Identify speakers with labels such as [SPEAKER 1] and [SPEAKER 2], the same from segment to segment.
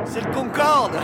[SPEAKER 1] C'est le Concorde.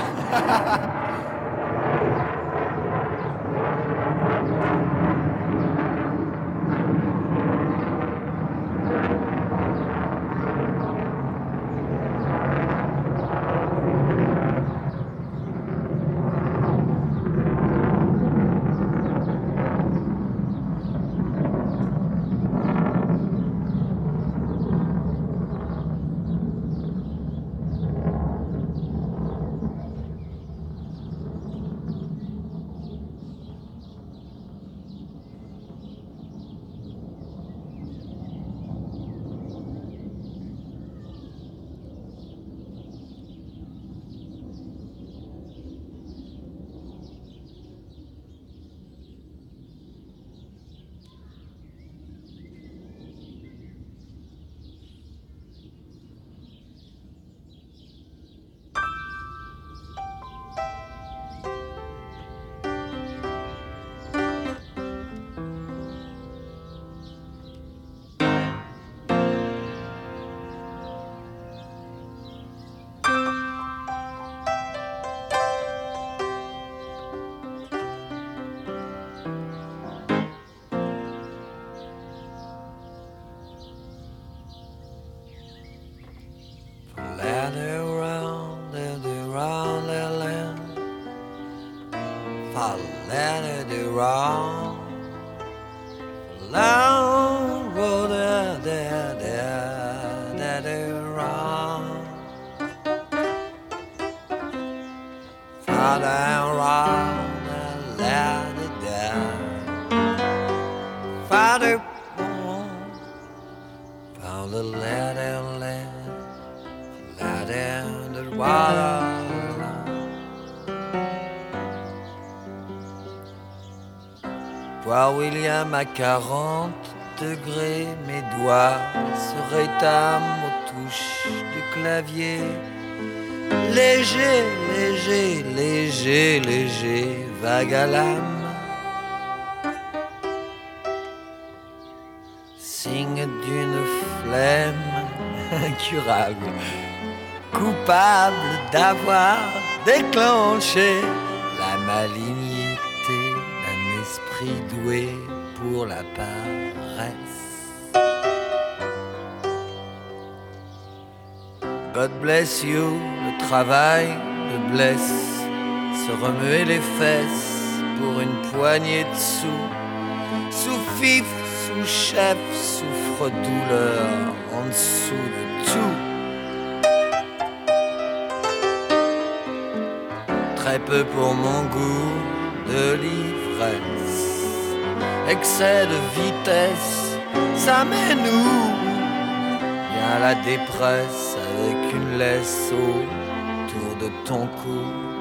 [SPEAKER 1] Land around and around the land, for land and around, long road that around, far down round and land down, farther on, found the land and land. And the water. Toi, William, à 40 degrés, mes doigts se rétament aux touches du clavier. Léger, léger, léger, léger, vague à l'âme. Signe d'une flemme incurable. Coupable d'avoir déclenché la malignité d'un esprit doué pour la paresse. God bless you, le travail me blesse, se remuer les fesses pour une poignée de sous, sous-fif, sous-chef, souffre-douleur en dessous de tout. Très peu pour mon goût de l'ivresse, excès de vitesse, ça mène où? Bien la dépresse avec une laisse autour de ton cou.